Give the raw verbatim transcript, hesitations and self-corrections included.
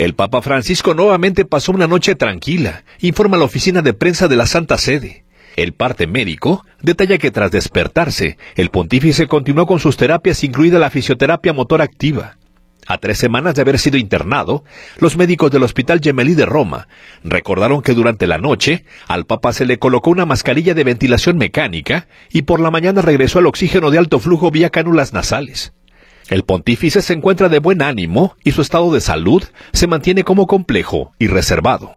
El Papa Francisco nuevamente pasó una noche tranquila, informa la oficina de prensa de la Santa Sede. El parte médico detalla que tras despertarse, el pontífice continuó con sus terapias, incluida la fisioterapia motor activa. A tres semanas de haber sido internado, los médicos del Hospital Gemelli de Roma recordaron que durante la noche al Papa se le colocó una mascarilla de ventilación mecánica y por la mañana regresó al oxígeno de alto flujo vía cánulas nasales. El pontífice se encuentra de buen ánimo y su estado de salud se mantiene como complejo y reservado.